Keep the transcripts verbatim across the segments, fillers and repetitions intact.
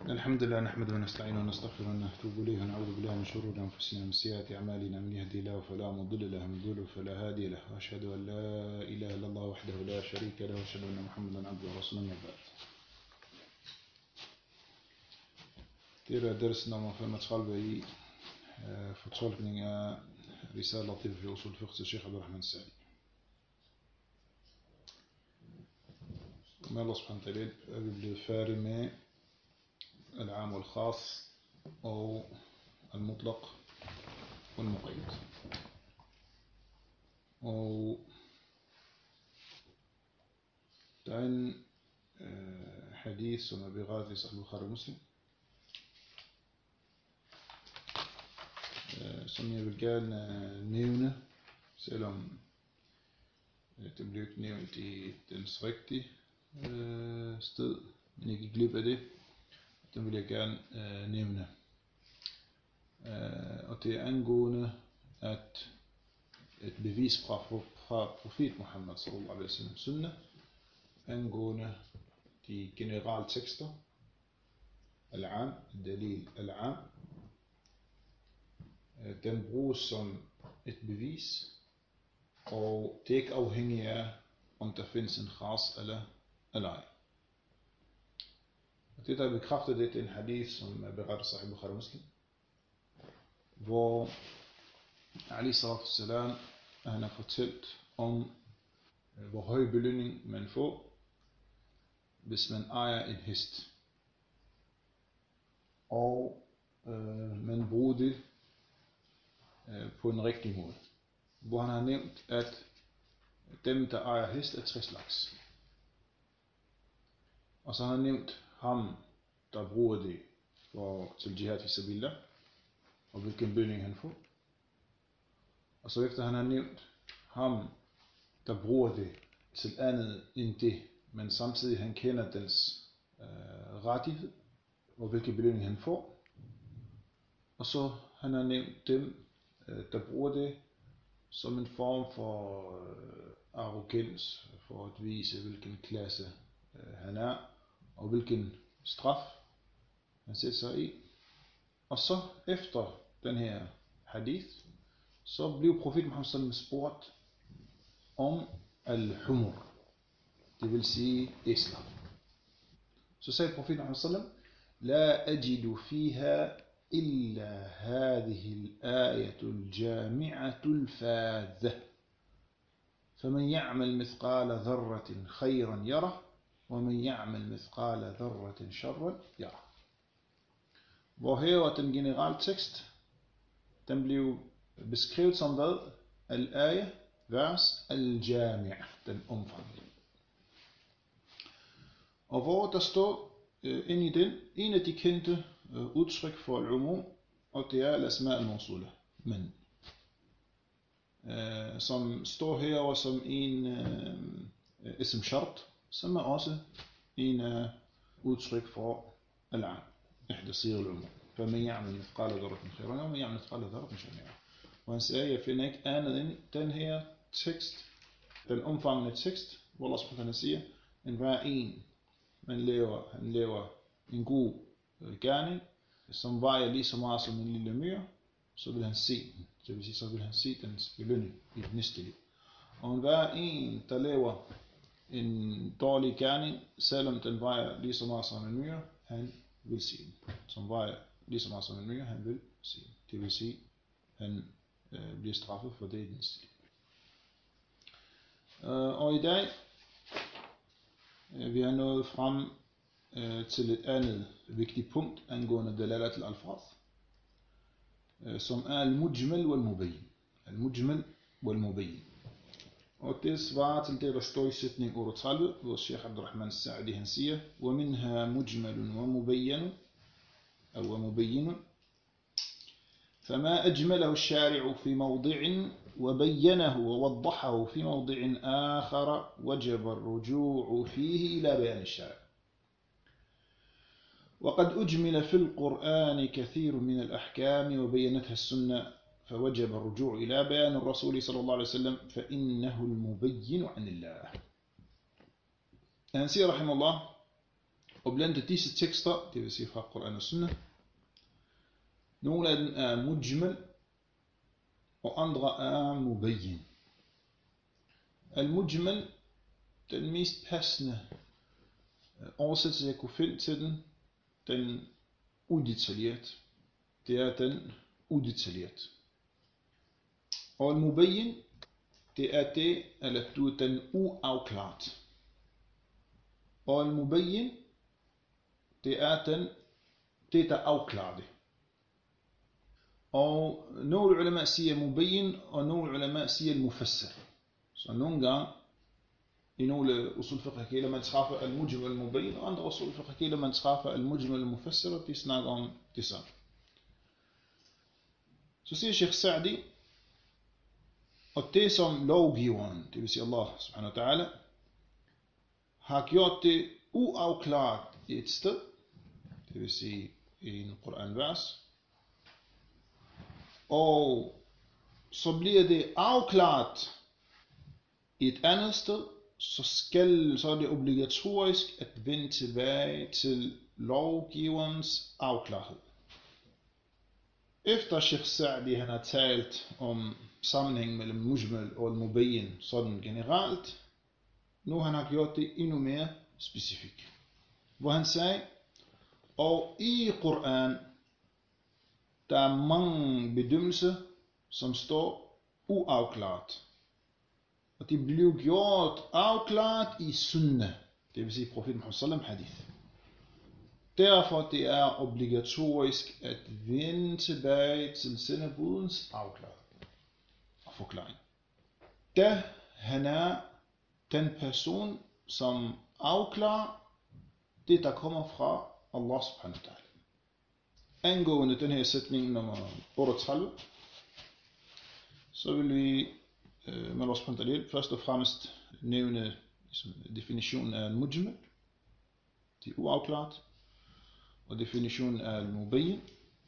الحمد لله نحمده ونستعينه ونستغفره ونتوب إليه ونعوذ بالله من شرور أنفسنا ومن سيئات أعمالنا من يهدي الله فلا مضل له ومن يضلل فلا هادي له وأشهد أن لا إله إلا الله وحده لا شريك له وأشهد أن محمدا عبده ورسوله أما بعد. Det er deres nummer femogtredive i fortolkning af Risale Latif fi Usul Fiqh til Sheikh Abdul Rahman Sa'di. Med Allah subhanahu wa ta'ala er vi blevet færdige med العام والخاص أو المطلق والمقيد. Og der er en øh, hadith, som er berettet i Sahih Bukhari og Muslim, øh, som jeg vil gerne øh, nævne, selvom øh, det blev ikke nævnt i dens rigtige øh, sted, men jeg gik glip af det. Den vil jeg gerne øh, nævne. Øh, og det er angående, at et bevis fra, fra profet Muhammad sallallahu alaihi wasallam sunna, angående de generelle tekster, al-am, dalil al-am, øh, den bruges som et bevis, og det er ikke afhængigt af, om der findes en khas eller ej. Det der bekræfter det, det er en hadith, som er berettet i Sahih Bukhari og Muslim, hvor Ali sallallahu alaihi wasallam han har fortalt om, hvor høj belønning man får, hvis man ejer en hest, og øh, man bruger det øh, på en rigtig måde. Hvor han har nævnt, at dem der ejer hest er tres slags. Og så har han nævnt ham, der bruger det for, til jihad fi sabilillah, og hvilken belønning han får. Og så efter han har nævnt ham, der bruger det til andet end det, men samtidig han kender dens øh, rettighed, og hvilken belønning han får. Og så han har nævnt dem, øh, der bruger det som en form for øh, arrogens, for at vise hvilken klasse øh, han er, og hvilken straf han sætter sig i. Og så efter den her hadith, så blev profet Muhammad sallallahu alaihi wasallam spurgt om al-humur, det vil sige æsler. Så sagde profet Muhammad sallallahu alaihi wasallam: La ajidu fiha illa hadhihi al-ayatu al-jami'atu al-fadha, faman ya'mal mithqala dharratin khayran yarah, وَمَنْ يَعْمَلْ مِثْقَالَ ذَرَّةٍ شَرًّا يَرَهُ. Hvor her var den generelle tekst, den blev beskrevet som hvad? Al-ayah, vers, al-jami', den omfangende. Og hvor der står øh, ind i den, en af de kendte øh, udtryk for al-umum, og det er al-asma' al-mawsula, men øh, som står herover som en øh, ism shart, som er også en uh, udtryk for al-am, ihda sir al-umum. فَمَنْ يَعْمَلْ مِثْقَالَ ذَرَّةٍ خَيْرًا وَمَنْ يَعْمَلْ مِثْقَالَ ذَرَّةٍ شَرًّا. Og han siger, jeg finder ikke andet end den her tekst, den omfangende tekst, hvor Allah subhanahu wa ta'ala siger, en hver en, man laver, han laver en god uh, gerning, som vejer lige så meget som en lille myre, så vil han se den. Det vil sige, så vil han se dens belønning i det næste liv. Og en hver en, der laver en dårlig gerning, selvom den vejer lige så meget som en myre, han vil se den. Som vejer lige så meget som en myre, han vil se den. Det vil sige, han øh, bliver straffet for det i den stil. Øh, og i dag, øh, vi har nået frem øh, til et andet vigtigt punkt angående dalalat al-alfaz, øh, som er al-mujmal wal-mubayyin. Al-mujmal wal-mubayyin. Og det svarer til det, der står i sætning otteogtredive, hvor Sheikh Abdul Rahman Sa'di han siger, وَمِنْهَا مُجْمَلٌ وَمُبَيَّنٌ أو وَمُبَيِّنٌ فَمَا أَجْمَلَهُ الشَّارِعُ فِي مَوْضِعٍ وَبَيَّنَهُ وَوَضَّحَهُ فِي مَوْضِعٍ آخَرَ وَجَبَ الرُّجُوعُ فِيهِ إلى بيان الشارع. وقد أجمل في القرآن كثير من الأحكام وبينتها السنة، فوجب الرجوع إلى بيان الرسول صلى الله عليه وسلم فإنه المبين عن الله. Han siger, rahimahullah, Og blandt disse tekster, det vil sige fra Koran og Sunnah, nogle af dem er mujmal, og andre er mubayyin. Al-mujmal, den mest passende oversættelse jeg kunne finde til den, den udetalieret. Det er den udetalieret. Og al-mubayyin, det er det, eller du er den uafklart. Og al-mubayyin, det er den, det der afklarer det. Og nogle ulema siger mubayyin, og nogle ulema siger al-mufassir. Så nogle gange, i nogle usul fiqh kilder man træffer al-mujmal al-mubayyin, og andre usul fiqh kilder man træffer al-mujmal al-mufassir, og de snakker om det samme. Så siger Sheikh Sa'di, og det som lovgiveren, det vil sige Allah subhanahu wa ta'ala, har gjort det uafklart i et sted, det vil sige i en Koran-vers, og så bliver det afklart i et andet sted, så, skal, så er det obligatorisk at vende tilbage til lovgiverens afklarhed. Efter Sheikh Sa'di han har talt om sammenhæng mellem mujmal og mubayyin sådan generelt, nu han har gjort det endnu mere specifikt. Hvor han sagde, og i Koran, der er mange bedømmelser, som står uafklart. Og det blev gjort afklart i sunnah, det vil sige profeten Muhammad sallam hadith. Derfor det er obligatorisk at vende tilbage til sendebudens afklaring og forklaring. Da han er den person, som afklarer det, der kommer fra Allah subhanahu wa ta'ala. Angående den her sætning nummer otteogtredive, så vil vi med Allah subhanahu wa ta'ala først og fremmest nævne definitionen af mujmal, det er uafklart, og definitionen af al-mubayyin.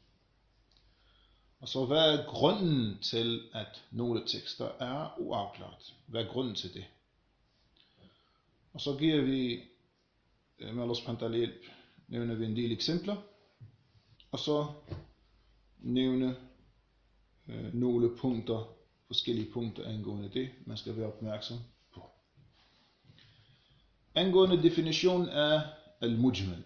Og så hvad er grunden til, at nogle tekster er uafklart? Hvad er grunden til det? Og så giver vi med Allah subhanahu wa ta'ala nævner vi en del eksempler, og så nævne øh, nogle punkter, forskellige punkter angående det, man skal være opmærksom på. Angående definition af al-mujmal.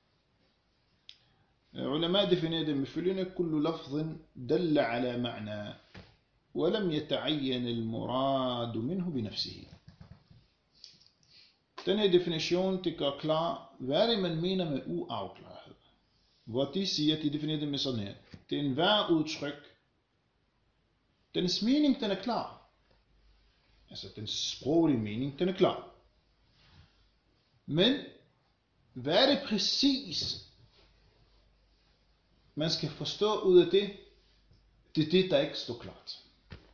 Ulema definerer det med følgende: kullu lafzin dalla ala ma'na, wa lam yata'ayyan al-murad minhu bi nafsihi. Denne definition, det gør klar, hvad det man mener med uafklarhed. Hvor de siger, de definerer det med sådan her: det er en hver udtryk, dens mening, den er klar. Altså den sproglige mening, den er klar. Men hvad er det præcis, man skal forstå ud af det? Det er det, der ikke står klart.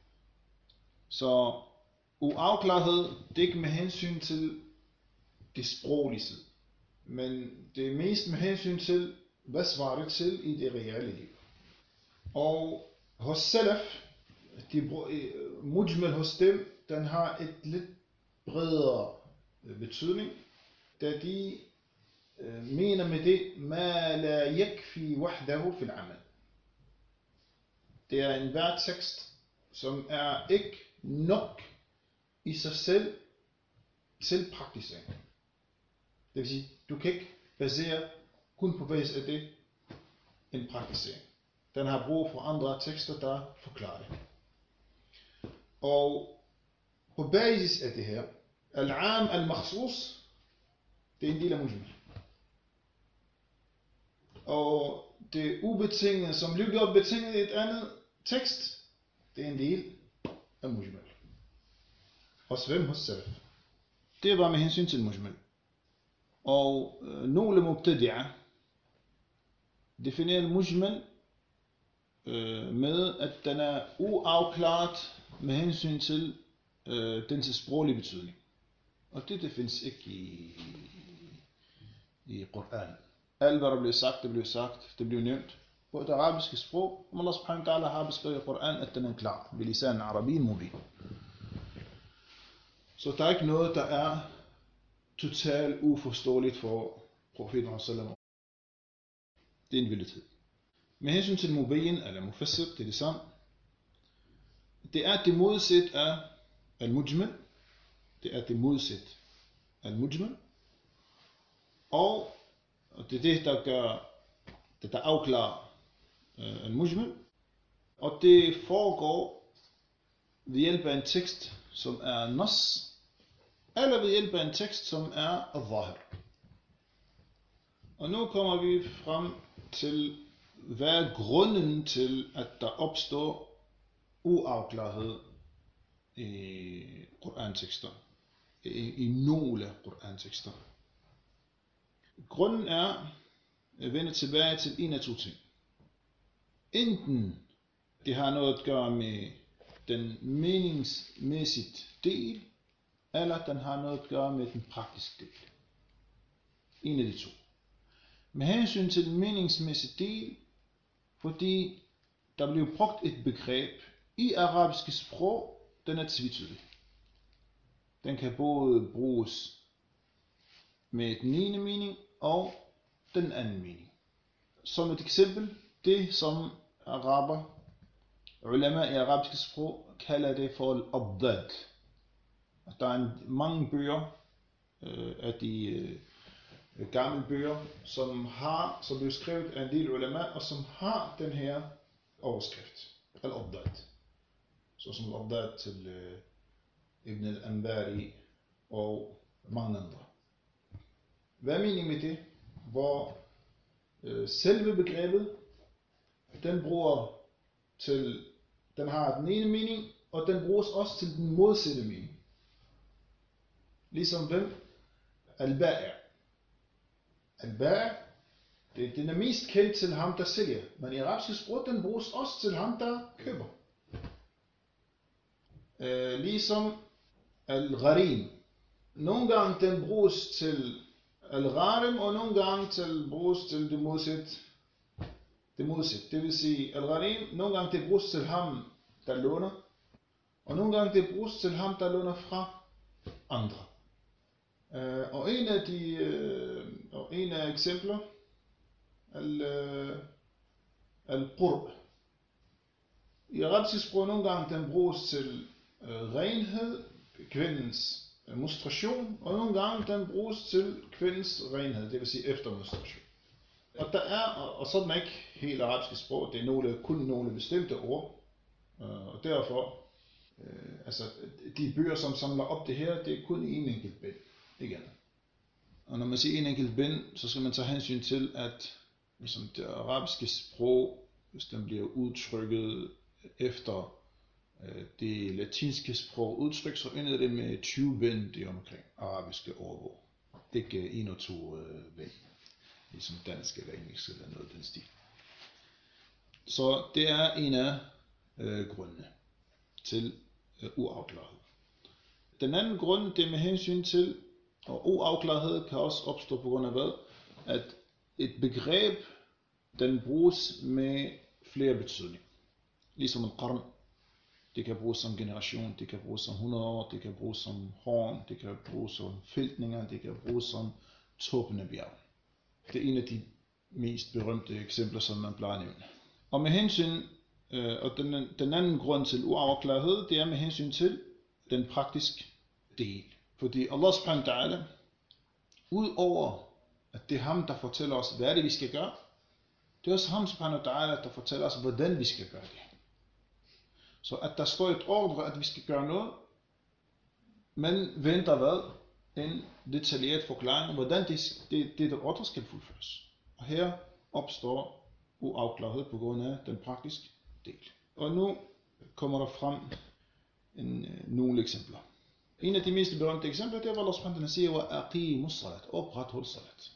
Så uafklarhed, det er ikke med hensyn til det sproglige side, men det er mest med hensyn til, hvad svarer det til i det reelle liv. Og hos salaf, de, mujmal hos dem, den har et lidt bredere betydning, da de øh, mener med det, ma la yakfi wahdahu fil amal. Det er en hver tekst, som er ikke nok i sig selv til praktisering. Det vil sige, du kan ikke basere kun på basis af det en praktisering. Den har brug for andre tekster, der forklarer det. Og på basis af det her, al-am al-makhsus, det er en del af mujmal. Og det ubetingede, som blev gjort betinget i et andet tekst, det er en del af mujmal. Hos hvem? Hos salaf. Det var med hensyn til mujmal. Og øh, nogle mubtadi'ah definerer mujmal øh, med, at den er uafklaret med hensyn til øh, dens sproglige betydning. Og det, det findes ikke i, i Koran. Alt hvad der blev sagt, det blev sagt, det blev nævnt på det arabiske sprog. Og Allah subhanahu wa ta'ala har beskrevet i Koran, at den er klar. Bilisan arabi mubin. Så der er ikke noget, der er totalt uforståeligt for profeten sallam. Det er en villighed. Med hensyn til mubayyin eller mufassir, det er det samme. Det er det modsæt af al-mujmal. Det er det modsæt af al-mujmal. Og det er det, der gør, det der afklarer uh, al-mujmal. Og det foregår ved hjælp af en tekst, som er nas, eller ved hjælp af en tekst, som er al-zahir. Og nu kommer vi frem til, hvad er grunden til, at der opstår uafklarhed i Koran-tekster, i, i nogle Koran-tekster. Grunden er at vende tilbage til en af to ting. Enten det har noget at gøre med den meningsmæssige del, eller den har noget at gøre med den praktiske del. En af de to. Med hensyn til den meningsmæssige del, fordi der blev brugt et begreb i arabiske sprog, den er tvetydig. Den kan både bruges med den ene mening og den anden mening. Som et eksempel, det som araber, ulama i arabiske sprog, kalder det for al-abdad. Der er mange bøger øh, af de øh, gamle bøger, som har, som blev skrevet af en del ulama, og som har den her overskrift, al-abdad. Så som al-abdad til øh, Ibn al-Anbari og mange andre. Hvad er meningen med det? Hvor øh, selve begrebet, den bruger til, den har den ene mening, og den bruges også til den modsatte mening. Ligesom hvem? Al-ba'i'. Al-ba'i', det, den er mest kendt til ham, der sælger. Men i arabisk sprog, den bruges også til ham, der køber. Øh, ligesom al-gharim. Nogle gange den bruges til al-gharim, og nogle gange til bruges til det modsatte. Det modsatte. Det vil sige, al-gharim, nogle gange det bruges til ham, der låner. Og nogle gange det bruges til ham, der låner fra andre. Uh, og en af de uh, og en af eksempler al uh, al-qurb. I arabisk sprog nogle gange den bruges til uh, renhed, kvindens uh, menstruation, og nogle gange den bruges til kvindens renhed, det vil sige efter menstruation. Og der er, og, og sådan er ikke helt arabisk sprog, det er nogle, kun nogle bestemte ord, uh, og derfor uh, altså de bøger som samler op det her, det er kun i en enkelt bind. Igen. Og når man siger en enkelt bind, så skal man tage hensyn til, at ligesom det arabiske sprog, hvis den bliver udtrykket efter øh, det latinske sprog udtryk, så ender det med tyve bind det omkring arabiske ordbog. Ikke en og to øh, bind, ligesom dansk eller engelsk eller noget den stil. Så det er en af øh, grundene til øh, uafklaret. Den anden grund, det er med hensyn til, og uafklarethed kan også opstå på grund af hvad? At et begreb, den bruges med flere betydninger. Ligesom en qarn, det kan bruges som generation, det kan bruges som hundrede år, det kan bruges som horn, det kan bruges som feltninger, det kan bruges som tåbende bjerg. Det er en af de mest berømte eksempler, som man plejer at nævne. Og med hensyn, øh, og den, den anden grund til uafklarethed, det er med hensyn til den praktiske del. Fordi Allah subhanahu wa ta'ala, udover at det er ham, der fortæller os, hvad det vi skal gøre, det er også ham subhanahu wa ta'ala, der fortæller os, hvordan vi skal gøre det. Så at der står et ordre, at vi skal gøre noget, men venter hvad? En detaljeret forklaring, hvordan det, det, det der ordre skal fuldføres. Og her opstår uafklarethed på grund af den praktiske del. Og nu kommer der frem en, nogle eksempler. En af de mest berømte eksempler, det er, hvor Allah subhanahu wa ta'ala siger, وَأَقِيمُ الصَّلَاةِ oprethold salat.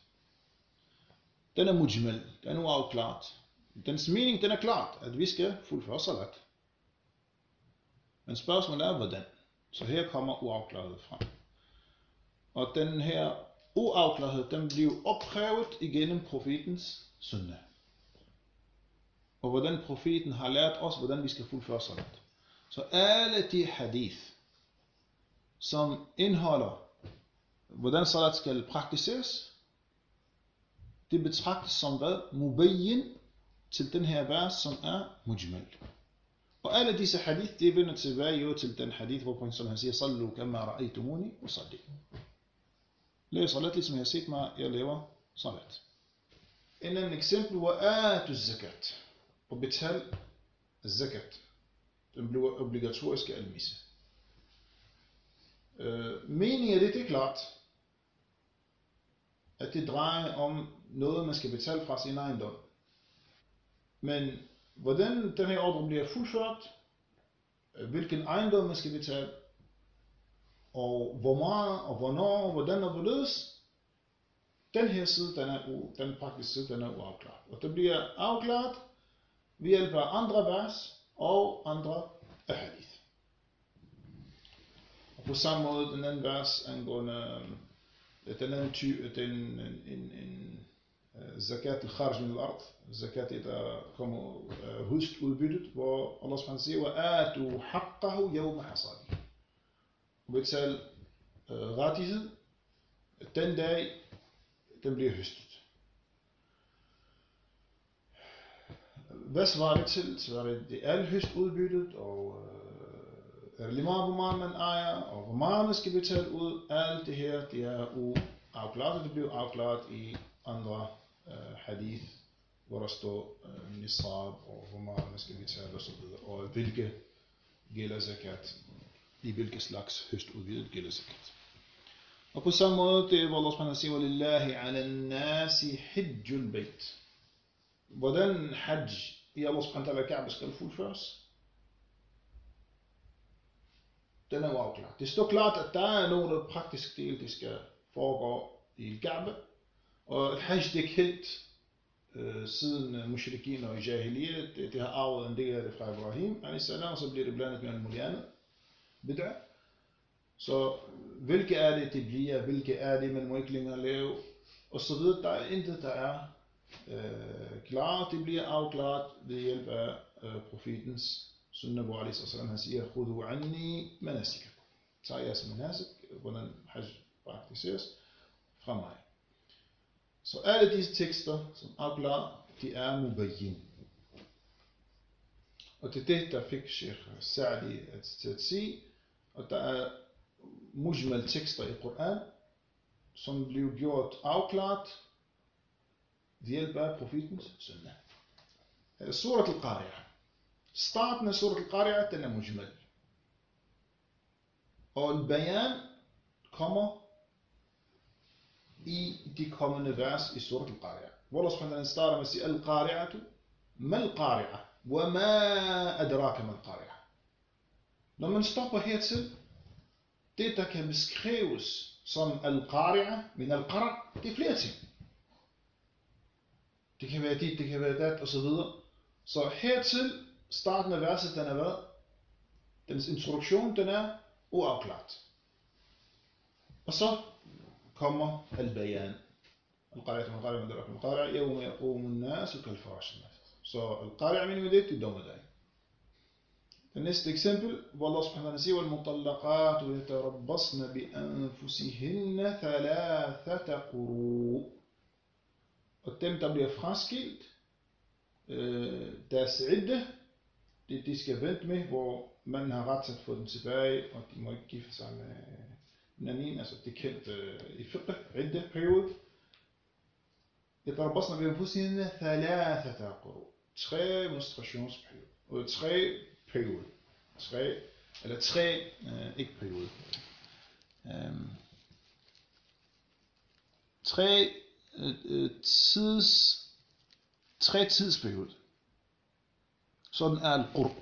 Den er mujmal, den er uafklaret. Dens mening, den er klart, at vi skal fuldføre salat. Men spørgsmålet er, hvordan? Så her kommer uafklarethed frem. Og den her uafklarethed, den bliver opkrævet igennem profetens sunna. Og hvordan profeten har lært os, hvordan vi skal fuldføre salat. Så alle de hadith, som indeholder, hvordan salat skal praktiseres, det betragtes som hvad? Mubayyin til den her vers, som er mujmal. Og alle disse hadith, det vender tilbage jo til den hadith, hvor profeten han siger, Sallu kama ra'aytumuni usalli. Lav salat, ligesom jeg har set mig, jeg laver salat. En anden eksempel, hvor atu zakat, og betal zakat. Den bliver obligatorisk almisse. Øh, meningen af det, det er klart, at det drejer om noget, man skal betale fra sin ejendom. Men hvordan den her ordre bliver fuldført, hvilken ejendom man skal betale, og hvor meget, og hvornår, og hvordan og hvorledes, den her side, den er u, den praktiske side, den er uafklaret. Og det bliver afklaret ved hjælp af andre vers og andre hadith. Og på samme måde, den anden vers angående den anden type, den en, en, en zakat al-kharj min al-ard, zakat, der kommer højst udbyttet, hvor Allah subhanahu siger, وَآتُوا حَقَّهُ يَوْمَ حَصَادِهِ. Og betal rettighed den dag, den bliver høstet. Hvad svarer det til? Svarer det, det er høst udbyttet, og er det lige meget, hvor meget man ejer, og hvor meget man skal betale ud. Alt det her, det er uafklaret, og det bliver afklaret i andre uh, hadith, hvor der står uh, nisab, og hvor meget man skal betale osv. Og hvilke gælder zakat, i hvilke slags høst udbyttet gælder zakat. Og på samme måde, det er, hvor Allah subhanahu siger, وَلِلَّهِ عَلَى النَّاسِ حِجُّ الْبَيْتِ. Hvordan hajj i Allah subhanahu wa ta'ala Kaaba skal fuldføres? Den er uafklaret. Det står klart, at der er nogle praktiske del, det skal foregå i Kaaba. Og at hajj det er kendt øh, siden mushrikin og jahiliyyah, det, det har arvet en del af det fra Ibrahim, og så bliver det blandet med en mulig andet bid'a. Så hvilke er det, det bliver, hvilke er det, man må ikke længere lave, og så videre. Der er intet, der er øh, klart. Det bliver afklaret ved hjælp af øh, profetens sunnah, hvor alaihi sallam han siger, Khudu anni manasikakum. Tag jeres manasik, hvordan hajj praktiseres, fra mig. Så alle disse tekster, som afklarer, de er mubayyin. Og det er det, der fik Sheikh Sa'di at, at sige, og der er mujmal tekster i Koran, som blev gjort afklaret ved hjælp af profetens sunnah. Surat al-Qari'ah. Starten af Surat al-Qari'ah, den er mujmal. Og al-Bayan kommer i de kommende vers i Surat al-Qari'ah. Hvor Allah subhanahu wa ta'ala starter med at sige, al-Qari'atu, ma al-Qari'ah, wa ma adraka ma al-Qari'ah. Når man stopper hertil, det der kan beskrives som al-Qari'ah, min al-Qara', det er flere ting. Det kan være dit, det kan være dat, og så videre. Så hertil, starten af verset, den er hvad? Dens introduktion, den er uafklaret. Og så kommer al-Bayan. Al-Qari'ah, al-Qari'ah, al-Qari'ah, al-Qari'ah, yawma yaqumu an-nasu kal-farash al-masjid. Så al-Qari'ah min det, det er dommedag. Det næste eksempel, hvor Allah subhanahu wa ta'ala siger, وَالْمُطَلَّقَاتُ يَتَرَبَّصْنَ بِأَنفُسِهِنَّ ثَلَاثَةَ قُرُوء. Og dem, der bliver fraskilt, øh, deres idde, det de skal vente med, hvor man har ret til at få den tilbage, og de må ikke gifte sig med en anden, altså det er kendt øh, i fiqh, idde periode. يَتَرَبَّصْنَ بِأَنفُسِهِنَّ ثَلَاثَةَ قُرُوء. Tre menstruationsperioder, og tre periode. Tre, eller tre, øh, ikke periode. Um, tre øh, tids, tre tidsperiode. Sådan er al-qur.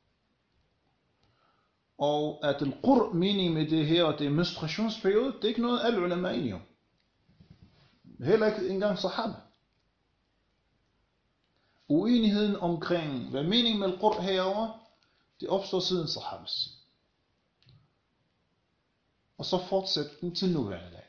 Og at al-qur, mening med det her, det er menstruationsperiode, det er ikke noget alle ulama er enige om. Heller ikke engang sahaba. Uenigheden omkring, hvad meningen med al-qur herovre, det opstår siden sahabas. Og så fortsætter den til nuværende dag.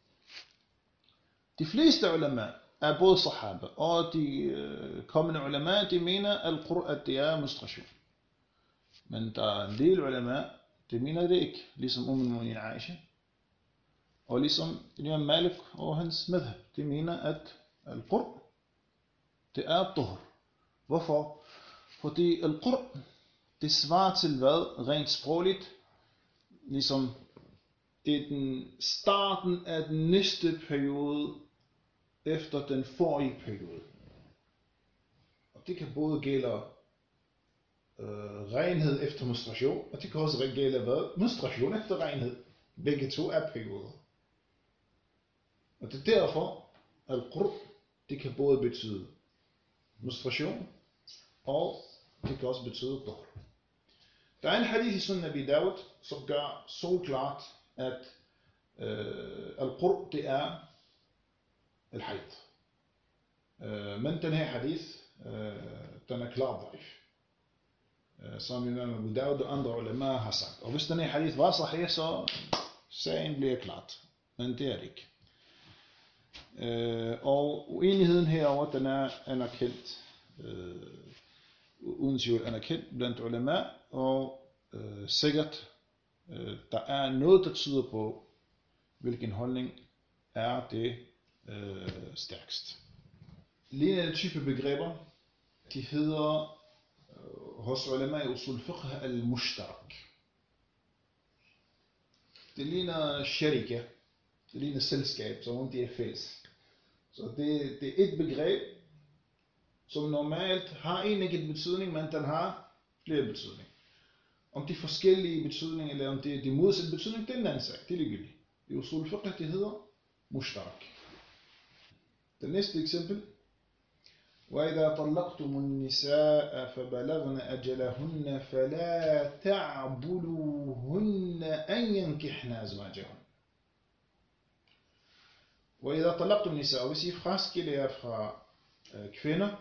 De fleste ulama er både sahaba og de øh, kommende ulama, de mener al-qur, at det er menstruation. Men der er en del ulama, de mener det ikke, ligesom Umm al-Mu'minin Aisha. Og ligesom Imam Malik og hans madhab, de mener, at al-qurb, det er duhr. Hvorfor? Fordi al-qurb, det svarer til hvad rent sprogligt? Ligesom det er den starten af den næste periode efter den forrige periode. Og det kan både gælde øh, renhed efter menstruation, og det kan også gælde hvad? Menstruation efter renhed. Begge to er perioder. Og det er derfor, at al-qurb, det kan både betyde menstruation, og det kan også betyde duhr. Der er en hadith i Sunan Abi Dawud, som gør så klart, at øh, al-qurb, det er al-hayd. Øh, men den her hadith, øh, den er klart daif. Øh, som Imam Abu Dawud og andre ulema har sagt. Og hvis den her hadith var sahih, så sagen bliver klart. Men det er det ikke. Øh, og uenigheden herover, den er anerkendt, øh, uden tvivl anerkendt blandt ulema, og øh, sikkert, øh, der er noget, der tyder på, hvilken holdning er det øh, stærkst. Lignende type begreber, de hedder øh, hos ulema i usul fiqh al-mushtarak. Det ligner sharika, det ligner selskab, som om de er fælles. Så det, det er et begreb, som normalt har en enkelt betydning, men den har flere betydninger. Om de forskellige betydninger, eller om det er de modsatte betydninger, det er en anden sag, det er ligegyldigt. I usul fiqh, det hedder mushtarak. Det næste eksempel. وَإِذَا طَلَّقْتُمُ النِّسَاءَ فَبَلَغْنَ أَجَلَهُنَّ فَلَا تَعْبُلُوهُنَّ أَنْ يَنْكِحْنَ أَزْوَاجَهُنَّ. وَإِذَا طَلَّقْتُمُ النِّسَاءَ, hvis I fraskiller jer fra øh, kvinder,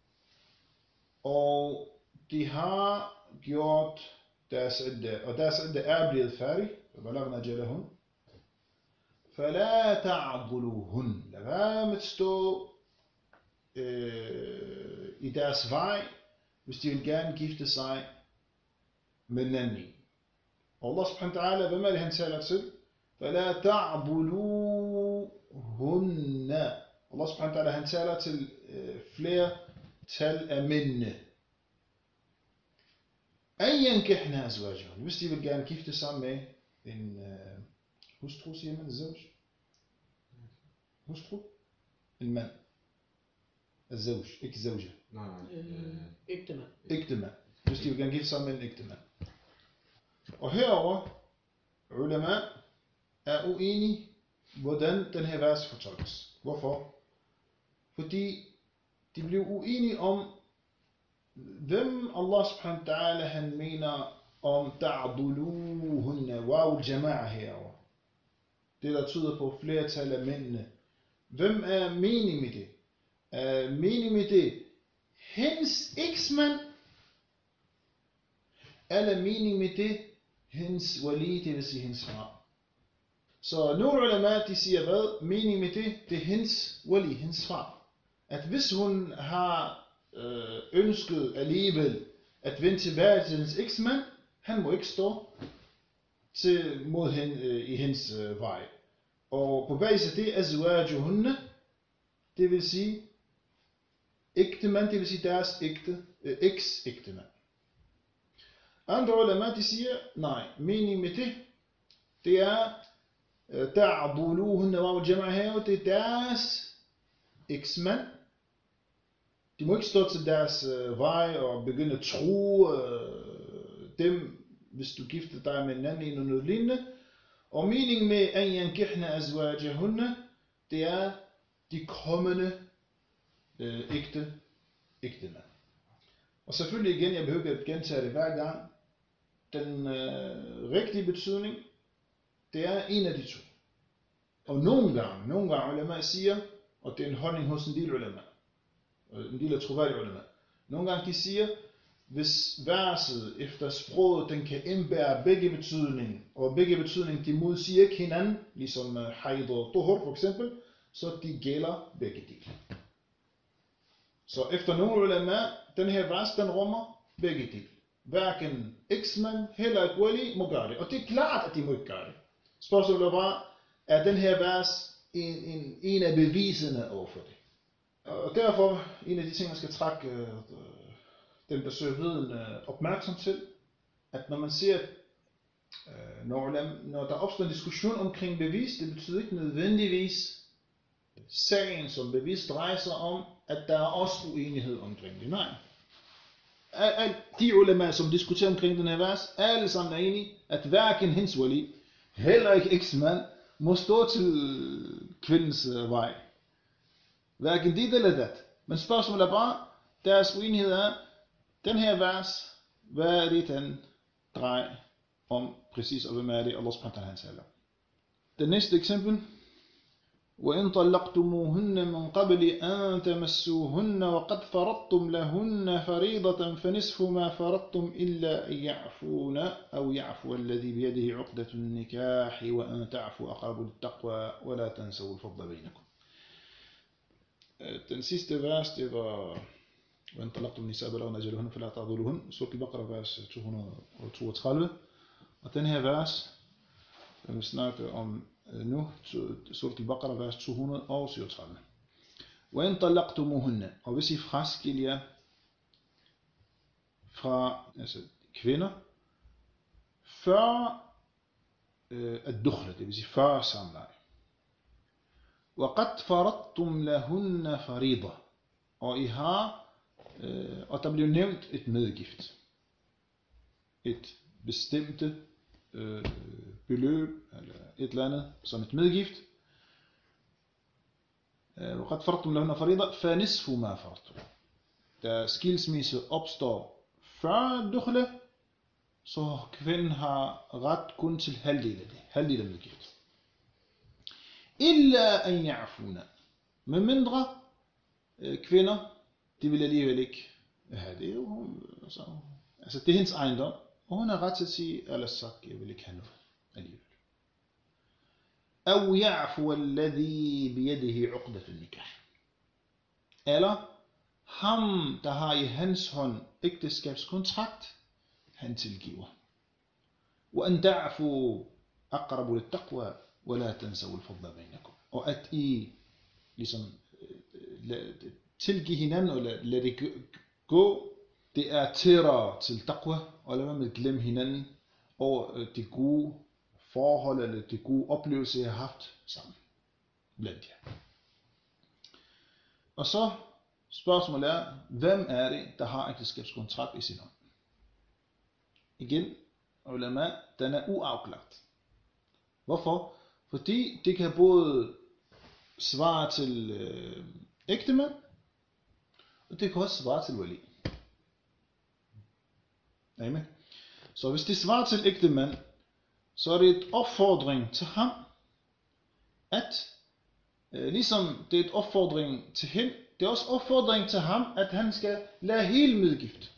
og de har gjort deres idda, og deres idda er blevet færdig, فَبَلَغْنَ أَجَلَهُنَّ فَلَا تَعْبُلُوهُنَّ, lad være med at stå øh, i deres vej, hvis de vil gerne gifte sig med en anden. Og Allah subhanahu wa ta'ala, hvem er det han taler til? فَلَا تَعْبُلُوهُنَّ. Allah subhanahu wa ta'ala, han taler til øh, flere tal af mændene. أَنْ يَنْكِحْنَ أَزْوَاجَهُنَّ, hvis de vil gerne gifte sig med en øh, hustru, siger man, zawj? Hustru? En mand. الزوج, ikke zawja. Nej, nej. Ægtemand. Ægtemand. Hvis de vil gerne gifte sig med en ægtemand. Og herover, ulema er uenige, hvordan den her vers fortolkes. Hvorfor? Fordi de blev uenige om, hvem Allah subhanahu wa ta'ala han mener om ta'duluhunna, waw jama'a herover. Det der tyder på flertal af mændene. Hvem er mening med det? Uh, mening med det, hendes eksmand, eller mening med det, hendes wali, det vil sige hendes far. Så nogle ulema, de siger hvad? Mening med det, det er hendes wali, hendes far. At hvis hun har øh, ønsket alligevel at vende tilbage til hendes eksmand, han må ikke stå til, mod hende øh, i hendes øh, vej. Og på basis af det, azwajuhunna, det vil sige ægtemand, det vil sige deres ægte, øh, eks-ægtemand. Andre ulema, de siger, nej, mening med det, det er, ta'duluhunna wa jama'a her, det er deres eksmand. De må ikke stå til deres øh, vej og begynde at tro øh, dem, hvis du gifter dig med en anden eller noget lignende. Og meningen med an yankihna azwajahunna, det er de kommende øh, ægte ægtemand. Og selvfølgelig igen, jeg behøver ikke at gentage det hver gang, den øh, rigtige betydning, det er en af de to. Og nogle gange, nogle gange ulema siger, og det er en holdning hos en del ulema, en del af troværdige ulema, nogle gange de siger, hvis verset efter sproget, den kan indbære begge betydninger, og begge betydninger, de modsiger ikke hinanden, ligesom haid og tuhur for eksempel, så de gælder begge dele. Så efter nogle ulema, den her vers, den rummer begge dele. Hverken eksmand, heller ikke wali må gøre det. Og det er klart, at de må ikke gøre det. Spørgsmålet er bare, er den her vers en, en, en af beviserne overfor det? Og derfor, en af de ting, man skal trække øh, dem, der søger viden øh, opmærksom til, at når man siger, øh, når, når der opstår en diskussion omkring bevis, det betyder ikke nødvendigvis sagen som bevis drejer sig om, at der er også uenighed omkring det. Nej. Al, de ulema, som diskuterer omkring den her vers, alle sammen er enige, at hverken hendes wali, heller ikke eksmand, må stå til kvindens vej. Hverken dit eller dat. Men spørgsmålet er bare, deres uenighed er, den her vers, hvad er det, den drejer om præcis, og hvem er det, Allah subhanahu wa ta'ala taler. Det næste eksempel, وَإِن طَلَّقْتُمُوهُنَّ مِنْ قَبْلِ أَن تَمَسُّوهُنَّ وَقَدْ فَرَضْتُمْ لَهُنَّ فَرِيضَةً فَنِصْفُ مَا فَرَضْتُمْ إِلَّا أَن يَعْفُونَ أَوْ يَعْفُوَ الَّذِي بِيَدِهِ عُقْدَةُ النِّكَاحِ وَأَن تَعْفُوا أَقْرَبُ لِلتَّقْوَى وَلَا تَنْسَوْا الْفَضْلَ بَيْنَكُمْ. Den sidste vers, det var وَإِن طَلَّقْتُمُ النِّسَاءَ بَلَغْنَ أَجَلَهُنَّ فَلَا تَعْضُلُوهُنَّ, Surat al-Baqarah, vers to hundrede og toogtredive. Og den her vers, den vi snakker om nu, Surat al-Baqarah, vers to hundrede og syvogtredive. وَإِن طَلَّقْتُمُوهُنَّ, og hvis I fraskiljer fra altså kvinder, før øh, at dukhla, det vil sige før samleje. وَقَدْ فَرَضْتُمْ لَهُنَّ فَرِيضَةً, og I har, øh, og der bliver nævnt et medgift. Et bestemte øh, beløb, eller et eller andet, som et medgift. وَقَدْ فَرَضْتُمْ لَهُنَّ فَرِيضَةً فَنِصْفُ مَا فَرَضْتُمْ. Da skilsmisse opstår før dukhla, så kvinden har ret kun til halvdel af det, halvdel af medgift. Illa an ya'funa, med mindre øh, kvinder, de vil alligevel ikke have det. Hun, altså, altså det er hendes ejendom, og hun har ret til at sige, ellers sagt, jeg vil ikke have noget alligevel. أو يعفو الذي بيده عقدة النكاح, eller ham, der har i hans hånd ægteskabskontrakt, han tilgiver. وأن تعفوا أقرب للتقوى ولا تنسوا الفضل بينكم, og at I ligesom tilgive hinanden, og lad, lad det gå, det er tættere til taqwa, og lad være med at glemme hinanden over det gode forhold, eller det gode oplevelse, jeg har haft sammen blandt jer. Og så spørgsmålet er, hvem er det, der har ægteskabskontrakt i sin hånd? Igen, ulama, den er uafklart. Hvorfor? Fordi det kan både svare til øh, ægtemand, og det kan også svare til wali. Amen. Så hvis det svarer til ægtemand, så er det et opfordring til ham, at øh, ligesom det er et opfordring til hende, det er også opfordring til ham, at han skal lade hele medgift.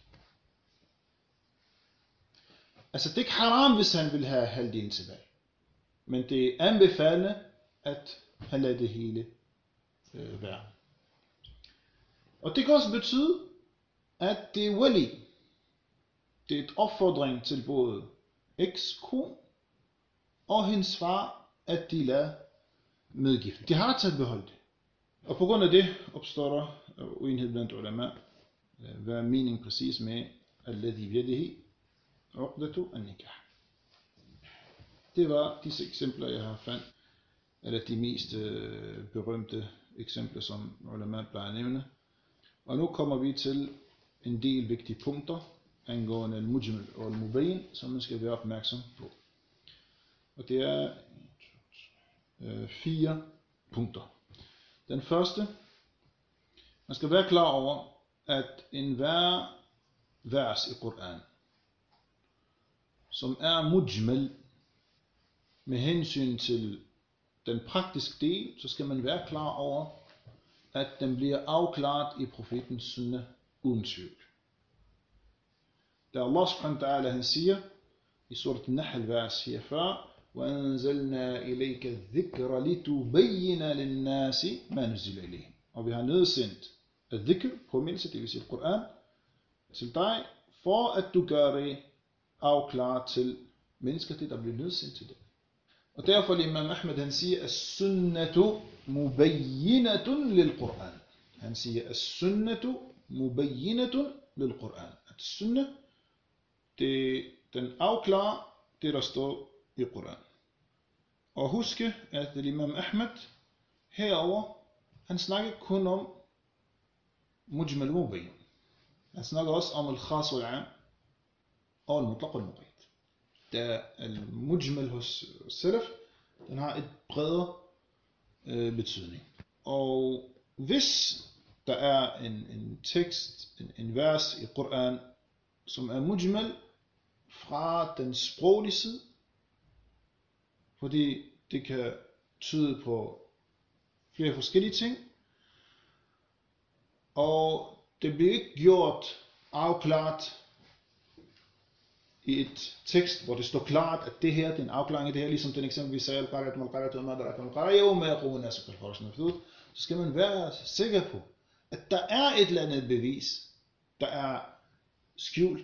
Altså det er ikke haram, hvis han vil have halvdelen tilbage. Men det er anbefalende, at han lader det hele øh, være. Og det kan også betyde, at det er wali. Det er et opfordring til både ekskone og hendes far, at de lader medgiften. De har til at beholde det. Og på grund af det opstår der uenighed blandt ulama. Hvad er meningen præcis med alladhi biyadihi uqdatu an-nikah? Det var disse eksempler, jeg har fandt, eller de mest øh, berømte eksempler, som ulama plejer at nævne. Og nu kommer vi til en del vigtige punkter angående al-mujmal og al-mubayyin, som man skal være opmærksom på. Og det er øh, fire punkter. Den første, man skal være klar over, at enhver vers i Koran, som er mujmal med hensyn til den praktiske del, så skal man være klar over, at den bliver afklaret i profetens sunna uden tvivl. Da Allah subhanahu wa ta'ala han siger i surat al-Nahl vers fireogfyrre, وَأَنزَلْنَا إِلَيْكَ الذِّكْرَ لِتُبَيِّنَ لِلنَّاسِ مَا نُزِّلَ إِلَيْهِمْ. Og vi har nedsendt al-dhikr, påmindelse, det vil sige Koran, til dig, for at du gør det afklaret til mennesker, det der bliver nedsendt til dig. Og derfor Imam Ahmed han siger, as-sunnatu mubayyinatun lil-Quran. Han siger, as-sunnatu mubayyinatun lil-Qur'an. At sunnah, det, den afklarer det, der står i Qur'an. Og huske, at Imam Ahmed herover, han snakker kun om mujmal mubayyin. Han snakker også om al-khas wal-am og al-mutlaq wal-muqayyad. Da al-mujmal hos salaf, den har et bredere øh, betydning. Og hvis der er en, en tekst, en, en vers i Qur'an, som er mujmal fra den sproglige side, fordi det kan tyde på flere forskellige ting, og det bliver ikke gjort afklaret i et tekst, hvor det står klart, at det her, det er en afklaring af det her, ligesom den eksempel, vi sagde, så skal man være sikker på, at der er et eller andet bevis, der er skjult,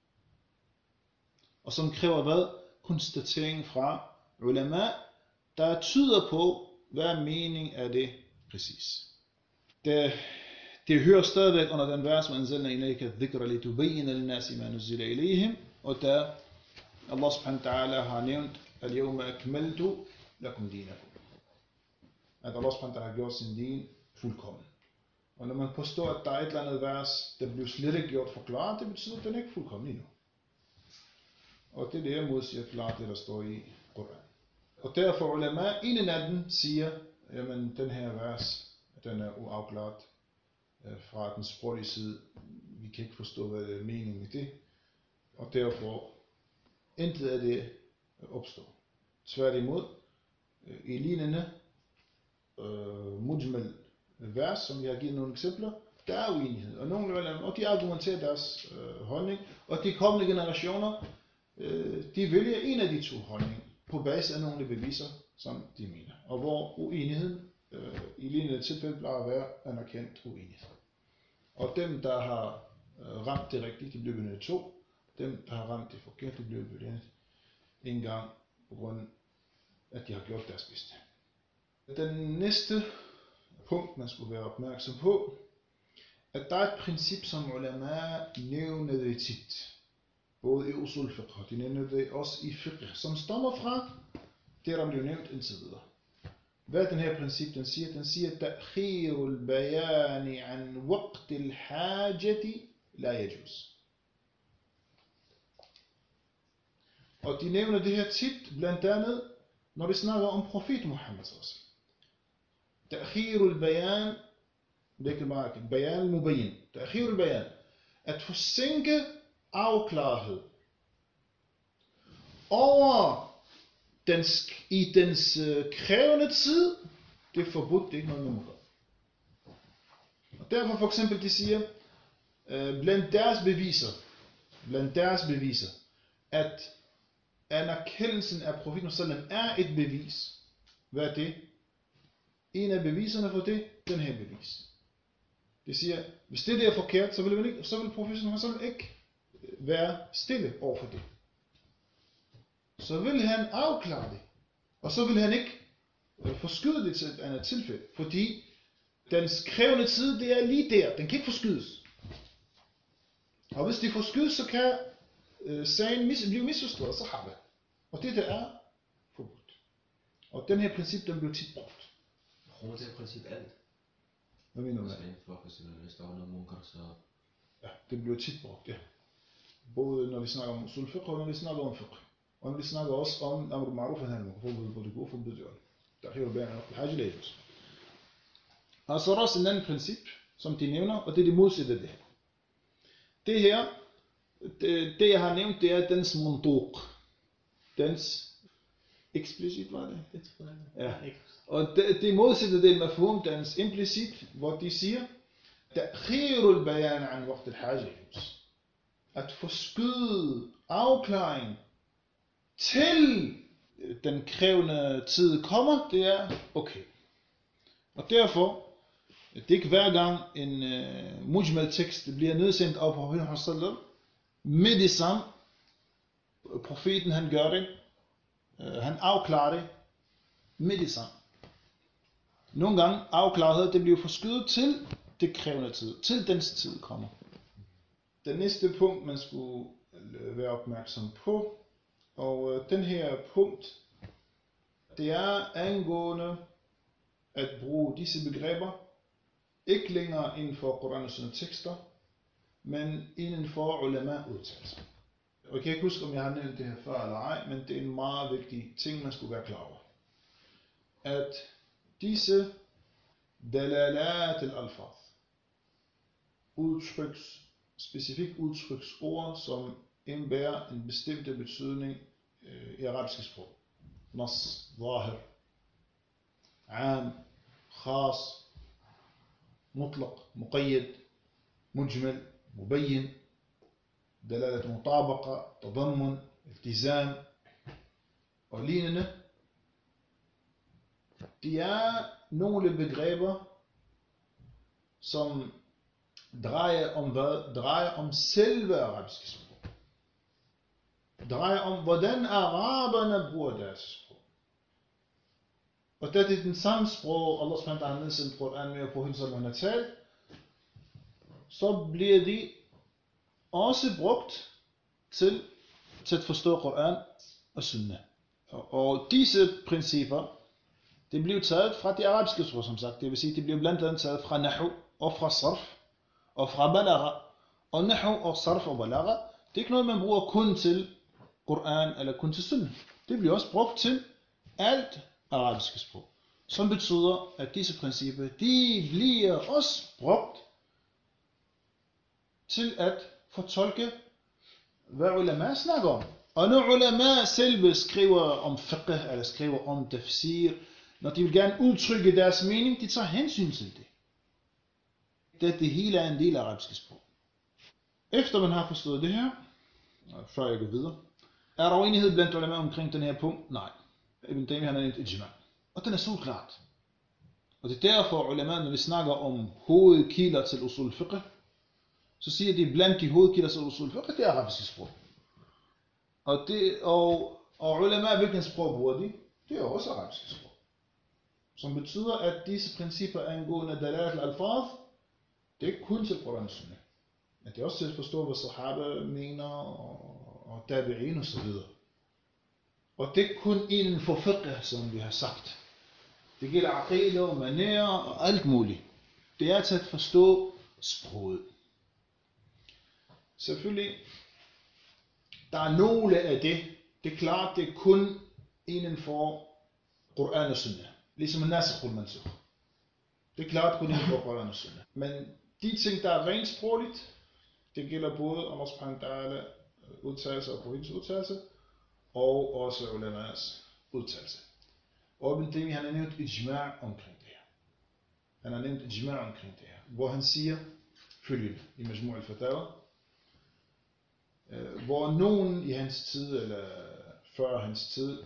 og som kræver hvad? Konstatering fra ulama, der tyder på, hvad mening er det præcis. Det, det hører stadigvæk under den vers, man anzalna ilayka dhikra litubayyina lin-nasi ma nuzila ilayhim, og der Allah subhanahu wa ta'ala har nævnt, al-yawma akmaltu lakum dinakum. At Allah subhanahu wa ta'ala har gjort sin din fuldkommen. Og når man påstår, at der er et eller andet vers, der bliver slet ikke gjort forklaret, det betyder, at den ikke er fuldkommen endnu. Og det er det her modsiger klart, det der står i Qur'an. Og derfor ulama, en af dem siger, jamen den her vers, den er uafklaret fra den sproglige side. Vi kan ikke forstå, hvad det er meningen med det. Og derfor intet af det opstår. Tværtimod, i lignende øh, mujmal vers, som jeg har givet nogle eksempler, der er uenighed. Og, nogle, og de argumenterer deres øh, holdning, og de kommende generationer, øh, de vælger en af de to holdninger, på basis af nogle beviser, som de mener. Og hvor uenigheden øh, i lignende tilfælde plejer at være anerkendt uenighed. Og dem, der har øh, ramt det rigtige, de bliver benødt to. Dem, der har ramt det forkert, de bliver benødt en gang, på grund af, at de har gjort deres bedste. Den næste punkt, man skulle være opmærksom på, at der er et princip, som ulama nævner det tit. Både i usul fiqh, og de nævner det også i fiqh, som stammer fra det, der blev nævnt indtil videre. Hvad er den her princip, den siger? Den siger, ta'khir al-bayani an waqt al-hajati la yajuz. Og de nævner det her tit, blandt andet, når de snakker om profet Muhammad. Ta'khir al-bayan, læg mærke, bayan al-mubayyin. Ta'khir al-bayan, at forsinke afklarhed over dens, i dens øh, krævende tid, det er forbudt, det er ikke noget, man må gøre. Og derfor for eksempel, de siger, øh, blandt deres beviser, blandt deres beviser, at anerkendelsen af profeten sallam er et bevis. Hvad er det? En af beviserne for det, den her bevis. Det siger, hvis det der er forkert, så vil, man ikke, så vil profeten sallam ikke være stille over for det. Så vil han afklare det. Og så vil han ikke forskyde det til et andet tilfælde. Fordi dens krævende tid, det er lige der. Den kan ikke forskydes. Og hvis det forskydes, så kan øh, sagen mis- blive misforstået, så har det. Og det der er forbudt. Og den her princip, den bliver tit brugt. Rummer det her princip alt? Hvad mener du med? For eksempel, hvis der var noget munkar, så... Ja, det bliver tit brugt, ja. Både når vi snakker om usul fiqh, og når vi snakker om fiqh. Og når vi snakker også om amr ma'ruf og nahy anil munkar, forbud på det gode, forbud på det der er jo bayan al-hajj layjus. Og så er der også en anden princip, som de nævner, og det er det modsatte af det her. Det her, det, det jeg har nævnt, det er dens muntuq. Dens eksplicit, var det? Ja. Og det, det modsatte det er mafhum, dens implicit, hvor de siger, ta'khir al-bayan an waqt al-hajj layjus. At forskyde afklaring til den krævende tid kommer, det er okay. Og derfor, det er ikke hver gang en uh, mujmal tekst bliver nedsendt af profeten sallallahu med det samme. Profeten han gør det, uh, han afklarer det med det samme. Nogle gange afklaret det bliver forskydet til Det kræver noget tid, til dens tid kommer. Det næste punkt, man skulle være opmærksom på, og den her punkt, det er angående at bruge disse begreber, ikke længere inden for Koran og Sunna tekster, men inden for ulama-udtalelser. Og jeg kan ikke huske, om jeg har nævnt det her før eller ej, men det er en meget vigtig ting, man skulle være klar over. At disse dalalat al-alfaz, udtryks, specifikt udtryksord, som indbærer en bestemt betydning øh, i arabiske sprog. Nas, zahir, am, khas, mutlaq, muqayyad, mujmal, mubayyin, dalalat mutabaqa, tadammun, iltizam og lignende. De er nogle begreber, som drejer om hvad? Drejer om selve arabiske sprog. Drejer om, hvordan araberne bruger deres sprog. Og det er den samme sprog, Allah subhanahu wa ta'ala har nedsendt Koran med, og Profeten sallallahu alaihi wasallam har talt, så bliver de også brugt til, til at forstå Koran og Sunna. Og, og disse principper, det bliver taget fra de arabiske sprog, som sagt. Det vil sige, det bliver blandt andet taget fra nahu og fra sarf og fra balagha. Og nahu og sarf og balagha, det er ikke noget, man bruger kun til Koran eller kun til Sunna. Det bliver også brugt til alt arabiske sprog. Som betyder, at disse principper, de bliver også brugt til at fortolke, hvad ulama snakker om. Og når ulama selv skriver om fiqh, eller skriver om tafsir, når de vil gerne udtrykke deres mening, de tager hensyn til det. Det, det hele er en del af arabiske sprog. Efter man har forstået det her, før jeg går videre, er der uenighed blandt ulama omkring den her punkt? Nej. Ibn Taymiyyah har nævnt ijma. Og den er så klart. Og det er derfor ulama, når de snakker om hovedkilder til usul fiqh, så siger de blandt de hovedkilder til usul fiqh, det er arabiske sprog. Og, det, og, og ulama, hvilken sprog bruger de? Det er også arabiske sprog. Som betyder, at disse principper angående dalalat al-alfaz, det er ikke kun til Koran og Sunna. Men det er også til at forstå, hvad sahaba mener, og, og tabi'in og så videre. Og det er kun inden for fiqh, som vi har sagt. Det gælder aqida og manér og alt muligt. Det er til at forstå sproget. Selvfølgelig, der er nogle af det, det er klart, det er kun inden for Koran og Sunna. Ligesom en nasikh og mansukh. Det er klart kun inden for Koran og Sunna. Men de ting, der er rent sprogligt, det gælder både Allah subhanahu wa ta'ala udtalelse og profetens udtalelse, og også ulama's udtalelse. Og Ibn Taymiyyah, han har nævnt ijma' omkring det her. Han har nævnt ijma' omkring det her, hvor han siger følgende i Majmu' al-Fatawa, hvor nogen i hans tid, eller før hans tid,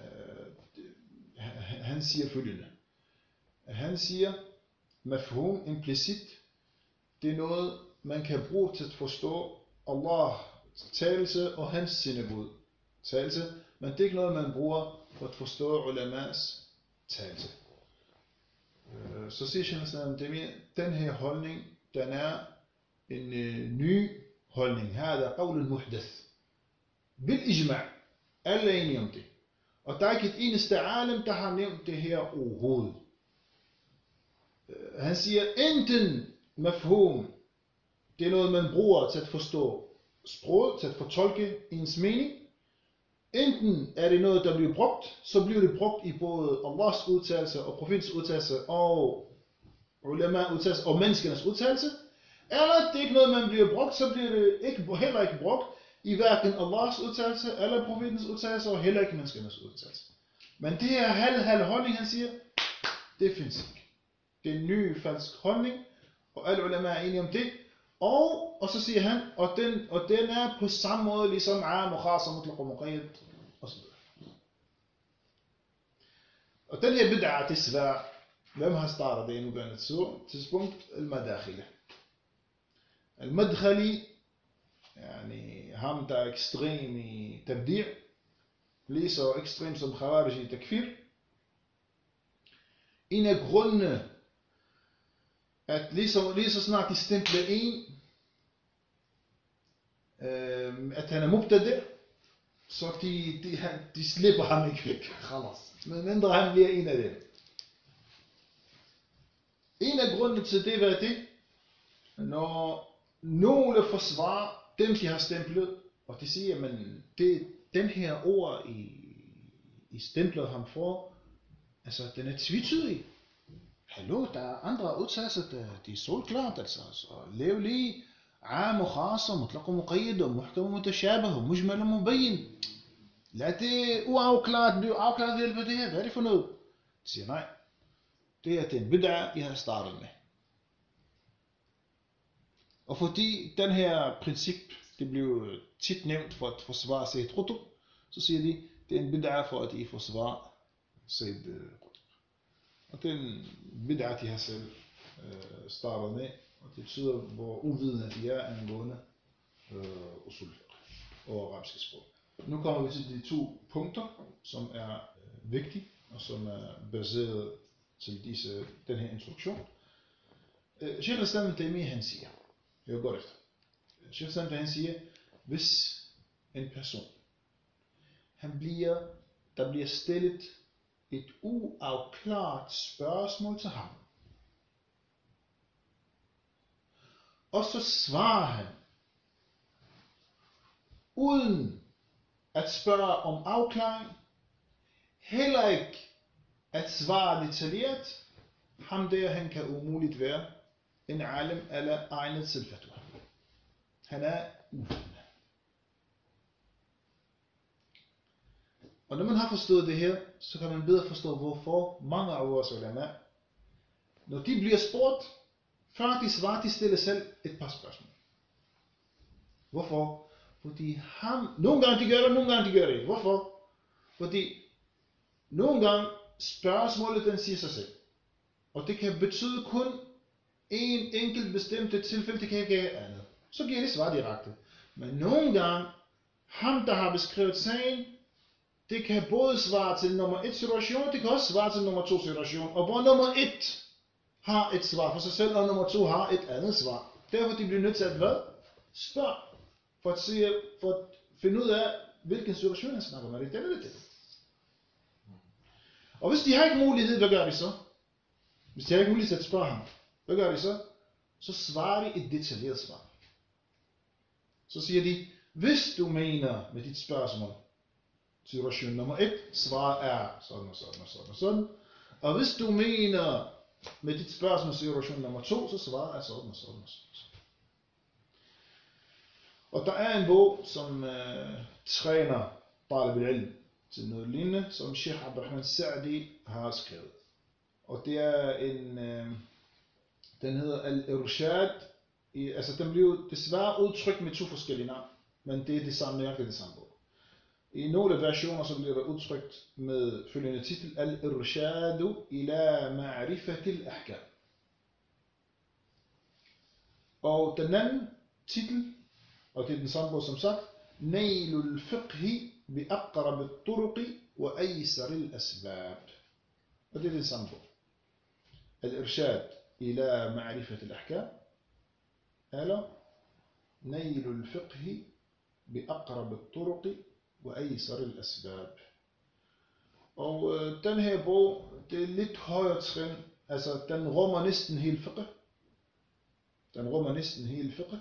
han siger følgende. Han siger, mafhum, implicit, det er noget, man kan bruge til at forstå Allahs talelse og hans sendebud talelse, men det er ikke noget, man bruger for at forstå ulamás talelse. Så siger Shaykh den her holdning, den er en øh, ny holdning. Her er qawl al-muhdath. Bil ijma'. Alle er enige om det. Og der er ikke et eneste alim, der har nævnt det her overhovedet. Han siger, enten mafhum, det er noget, man bruger til at forstå sproget, til at fortolke ens mening. Enten er det noget, der bliver brugt, så bliver det brugt i både Allahs udtalelse og profetens udtalelse og ulama udtalelse og menneskernes udtalelse. Eller det er ikke noget, man bliver brugt, så bliver det ikke, heller ikke brugt i hverken Allahs udtalelse eller profetens udtalelse og heller ikke menneskernes udtalelse. Men det her halv-halv holdning, han siger, det findes ikke. Det er en ny falsk holdning, og alle ulama er enige om det. Og, og så siger han, og den, og den er på samme måde ligesom am og khas og mutlaq og muqayyad og så videre. Og den her bid'a, det er svært. Hvem har startet det endnu blandt tidspunkt? Al-Madakhili. Al-Madkhali, yani ham der er ekstrem i tabdi', lige så ekstrem som Khawarij i takfir. En af grundene at lige så, lige så snart de stempler en, øh, at han er mubtadi', så de, de, han, de slipper ham ikke væk. Men mindre han bliver en af dem. En af grundene til det var det, når nogle forsvarer dem, de har stemplet, og de siger, men det, den her ord, I, I stemplet ham for, altså den er tvetydig. Hallo, der er andre udtalelser, der de er solklart, altså. Så lav lige عام وخاص ومطلق ومقيد ومحكم متشابه ومجمل ومبين. Lad det uafklaret blive afklaret ved det her. Hvad er det for noget? De siger nej. Det er den bid'a, I har startet med. Og fordi den her princip, det blev tit nævnt for at forsvare Sayyid Qutb, så siger de, det er en bid'a for at I forsvarer Sayyid Qutb. Og den bid'a, de har selv øh, startet med, og det betyder, hvor uvidende de er angående øh, usul og arabiske sprog. Nu kommer vi til de to punkter, som er øh, vigtige, og som er baseret til disse, den her instruktion. Øh, Sheikh al-Islam ibn Taymiyyah, han siger, jeg går efter. Sheikh al-Islam, han siger, hvis en person, han bliver, der bliver stillet et uafklaret spørgsmål til ham, og så svarer han, uden at spørge om afklaring, heller ikke at svare detaljeret, ham der, han kan umuligt være en alim eller egnet til fatwa. Han er uvidende. Og når man har forstået det her, så kan man bedre forstå, hvorfor mange af vores ulama, når de bliver spurgt, før de svarer, de stiller selv et par spørgsmål. Hvorfor? Fordi ham, nogle gange de gør det, nogle gange de gør det ikke. Hvorfor? Fordi nogle gange spørgsmålet, den siger sig selv. Og det kan betyde kun en enkelt bestemt tilfælde, det kan ikke være andet. Så giver det svar direkte. Men nogle gange, ham der har beskrevet sagen, det kan både svare til nummer et situation, det kan også svare til nummer to situation. Og hvor nummer et har et svar for sig selv, og nummer to har et andet svar. Derfor de bliver nødt til at hvad? Spørg. For at, se, for at finde ud af, hvilken situation han snakker om. Er det den eller det? Og hvis de har ikke mulighed, hvad gør de så? Hvis de har ikke mulighed til at spørge ham, hvad gør de så? Så svarer de et detaljeret svar. Så siger de, hvis du mener med dit spørgsmål, situation nummer et, svaret er sådan og sådan og sådan og sådan. Og hvis du mener med dit spørgsmål, situation nummer to, så svaret er sådan og sådan og sådan. Og der er en bog, som øh, træner Talib al-Ilm til noget lignende, som Sheikh Abdurrahman Sa'di har skrevet. Og det er en, øh, den hedder Al-Irshad, altså den bliver desværre udtrykt med to forskellige navn, men det er det samme, nøjagtigt det samme bog. I nogle versioner så bliver det udtrykt med følgende titel, Al-Irshadu ila ma'rifatil ahkam. Og den anden titel, og det er den samme bog som sagt, Nailul fiqhi bi aqrab al-turuqi wa aysar al-asbab. Og det er den samme bog. Al-Irshad ila ma'rifatil ahkam, eller Nailul fiqhi bi aqrab al-turuqi wa aysar al-asbab. Og øh, den her bog, det er lidt højere trin, altså den rummer næsten hele fiqh. Den rummer næsten hele fiqh.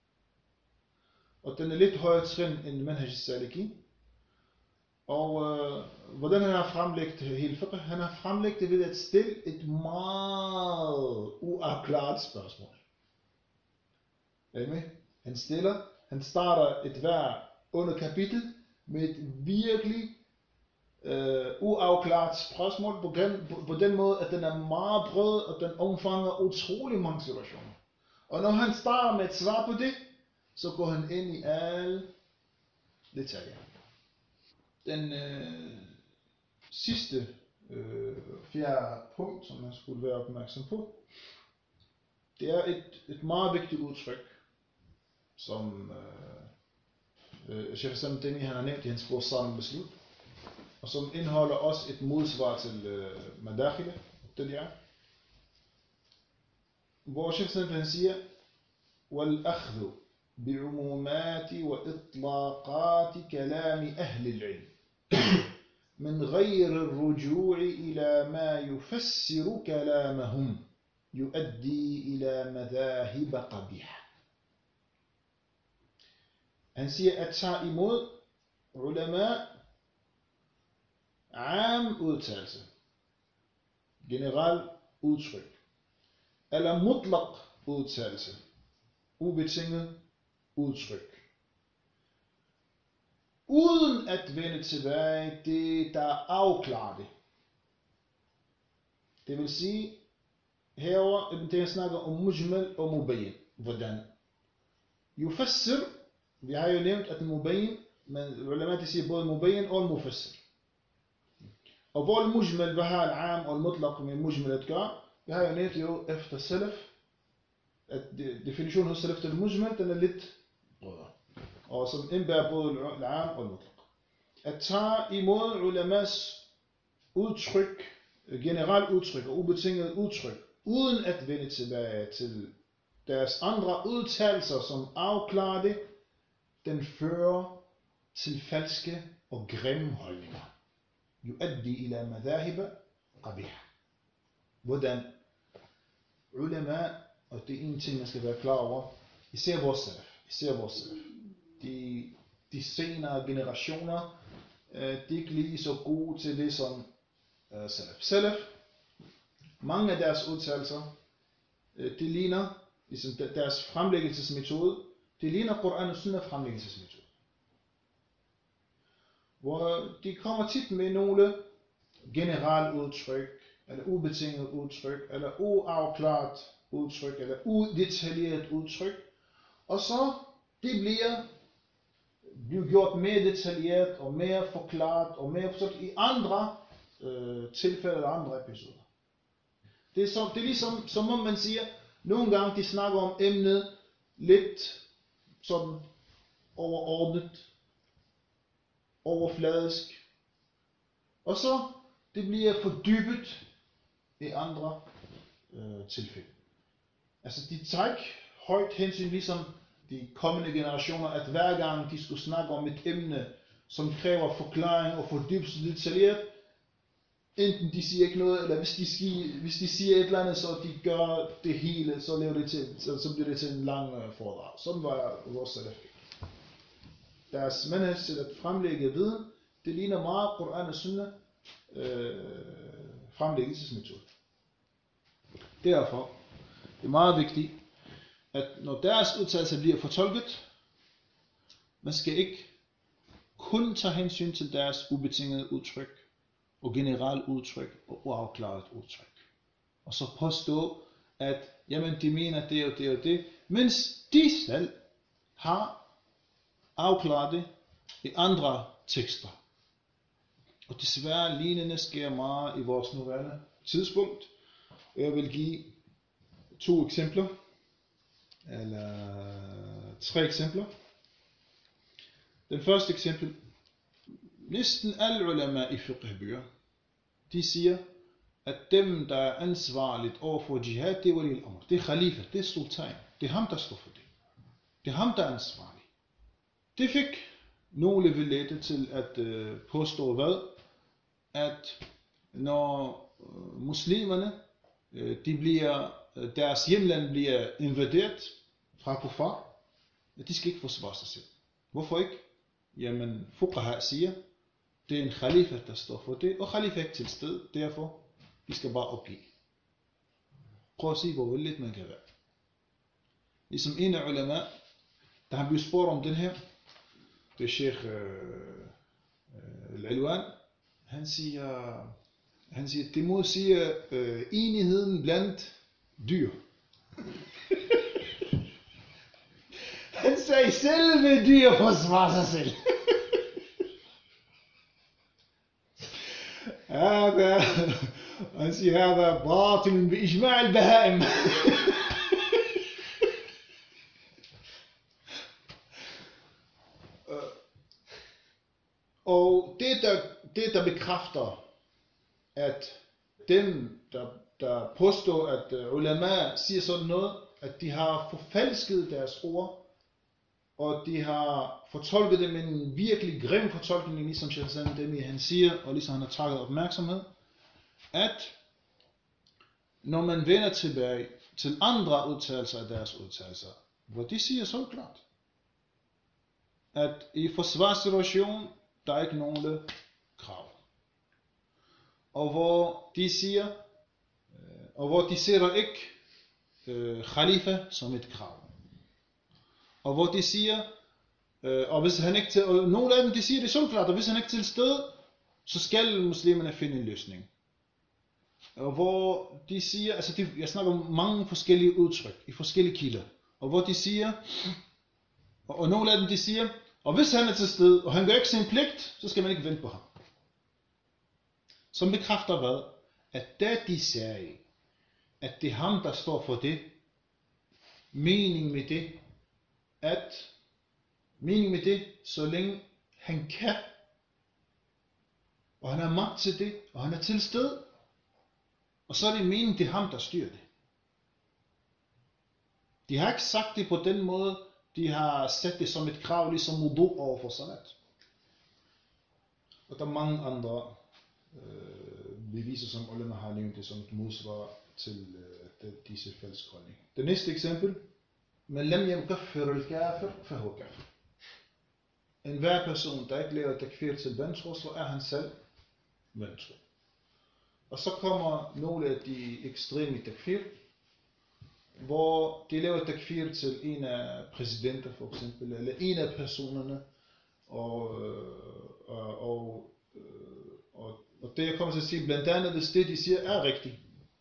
Og den er lidt højere trin end Manhaj al-Salikin. Og øh, hvordan han har fremlagt hele fiqh? Han har fremlagt det ved at stille et meget uafklaret spørgsmål. Er I med? Han stiller, han starter et hver under kapitel med et virkelig øh, uafklaret spørgsmål på den, på, på den måde, at den er meget bred, og den omfanger utrolig mange situationer. Og når han starter med et svar på det, så går han ind i alle detaljer. Den øh, sidste øh, fjerde punkt, som man skulle være opmærksom på, det er et, et meget vigtigt udtryk, som øh, øh, Sheikh Islam Ibn Taymiyyah han har nævnt i hans bog Salim Beslut, og som indeholder også et modsvar til øh, Madakhila, det er. hvor Sheikh han siger, وَالْأَخْذُ بِعُمُومَاتِ وَإِطْلَاقَاتِ كَلَامِ أَهْلِ الْعِلْمِ من غير الرجوع إلى ما يفسر كلامهم يؤدي إلى مذاهب قبيحة. Han siger, at tage imod ulama am udtalelse, generel udtryk, eller mutlaq udtalelse, ubetinget udtryk, uden at vende tilbage det, der afklarer det. Det vil sige, herover Ibn Taymiyyah snakker om mujmal og mubayyin. Hvordan? Yufassir, vi har jo nævnt, at mubayyin, men ulama siger både mubayyin og mufassir. Og hvor mujmal, hvad har al-am og al-mutlaq med mujmal at gøre? Vi har jo nævnt jo efter salaf, at definitionen hos salaf til mujmal, den er lidt bredere. Og som indbærer både al-am og al-mutlaq. At tage imod ulamas udtryk, generelt udtryk og ubetinget udtryk, uden at vende tilbage til deres andre udtalelser, som afklarer det, den fører til falske og grimme holdninger. Yuaddi ila madhahiba qabiha. Hvordan? Ulama, og det er en ting, man skal være klar over, især vores salaf, især vores salaf. De, de senere generationer, de er ikke lige så gode til det som uh, salaf. Salaf, mange af deres udtalelser, det ligner, ligesom deres fremlæggelsesmetode, det ligner Koran og Sunnah fremlæggelsesmetode. Hvor de kommer tit med nogle generelle udtryk, eller ubetinget udtryk, eller uafklaret udtryk, eller udetaljeret udtryk, og så det bliver, bliver gjort mere detaljeret, og mere forklaret, og mere forstået i andre øh, tilfælde, eller andre episoder. Det er, som, det er ligesom, som om man siger, nogle gange de snakker om emnet lidt sådan overordnet, overfladisk, og så det bliver fordybet i andre øh, tilfælde. Altså de tager ikke højt hensyn, ligesom de kommende generationer, at hver gang de skulle snakke om et emne, som kræver forklaring og fordybelse detaljeret, enten de siger ikke noget, eller hvis de, siger, hvis de siger et eller andet, så de gør det hele, så, lever det til, så, så bliver det til en lang uh, foredrag. Sådan var vores salaf. Deres manhaj til at fremlægge viden, det ligner meget Koran og Sunnah øh, fremlæggelsesmetode. Derfor det er meget vigtigt, at når deres udtalelser bliver fortolket, man skal ikke kun tage hensyn til deres ubetingede udtryk, og generelt udtryk og uafklaret udtryk. Og så påstå, at jamen de mener det og det og det, mens de selv har afklaret det i andre tekster. Og desværre lignende sker meget i vores nuværende tidspunkt. Jeg vil give to eksempler, eller tre eksempler. Den første eksempel, næsten alle ulama i fiqh-bøger, de siger, at dem, der er ansvarligt over for jihad, det er wali al-amr. Det er khalifa, det er sultan. Det er ham, der står for det. Det er ham, der er ansvarlig. Det fik nogle vildledte til at øh, påstå hvad? At når øh, muslimerne, øh, de bliver, øh, deres hjemland bliver invaderet fra kuffar, de skal ikke forsvare sig selv. Hvorfor ikke? Jamen, fuqaha siger, det er en khalifa, der står for det, og khalifa er ikke til sted, derfor vi skal bare opgive. Prøv at sige, hvor vildt man kan være. Ligesom en af ulama, da han blev spurgt om den her, det er Sheikh øh, øh, Al-Alwan, han siger, han siger, det må sige øh, enigheden blandt dyr. Han sagde, selve dyr forsvarer sig selv. هذا أنسي هذا باطل بإجماع البهائم. Og det der, det der bekræfter, at dem der, der påstår, at uh, ulama siger sådan noget, at de har forfalsket deres ord, og de har fortolket det med en virkelig grim fortolkning, ligesom Sheikh Islam Ibn Taymiyyah han siger, og ligesom han har trækket opmærksomhed, at når man vender tilbage til andre udtalelser af deres udtalelser, hvor de siger så klart, at i forsvarssituation, der er ikke nogen krav. Og hvor de siger, og hvor de sætter ikke øh, khalifa som et krav. Og hvor de siger, øh, og hvis han ikke til, og nogle af dem de siger det så klart, og hvis han ikke til stede, så skal muslimerne finde en løsning. Og hvor de siger, altså de, jeg snakker om mange forskellige udtryk i forskellige kilder, og hvor de siger, og, og nogle af dem de siger, og hvis han er til stede, og han gør ikke sin pligt, så skal man ikke vente på ham. Som bekræfter hvad? At da de sagde, at det er ham, der står for det, mening med det, at mening med det, så længe han kan, og han har magt til det, og han er til stede, og så er det meningen, det er ham, der styrer det. De har ikke sagt det på den måde, de har sat det som et krav, ligesom wudu over for salat. Og der er mange andre øh, beviser, som ulema har nævnt det som et modsvar til øh, disse falske holdninger. Det næste eksempel, men lam yamkaffir al-kafir, fahuwa kafir. En hver person, der ikke laver takfir til vantro, så er han selv vantro. Og så kommer nogle af de ekstreme takfir, hvor de laver takfir til en af præsidenter for eksempel, eller en af personerne, og, og, og, og, og det jeg kommer til at sige, blandt andet hvis det de siger er rigtigt.